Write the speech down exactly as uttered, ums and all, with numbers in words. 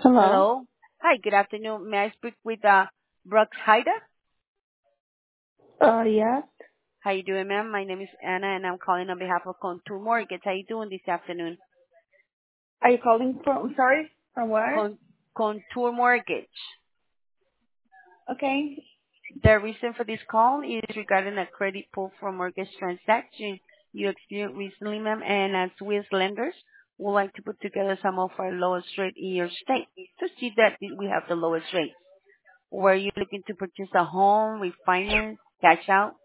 Hello. Hello. Hi, good afternoon. May I speak with uh, Brooks Haida? Uh, yes. How you doing, ma'am? My name is Anna, and I'm calling on behalf of Contour Mortgage. How you doing this afternoon? Are you calling from? Sorry, from where? Con- Contour Mortgage. Okay. The reason for this call is regarding a credit pull for mortgage transaction you experienced recently, ma'am, and as we as lenders would like to put together some of our lowest rate in your state to see that we have the lowest rate. Were you looking to purchase a home, refinance, cash out?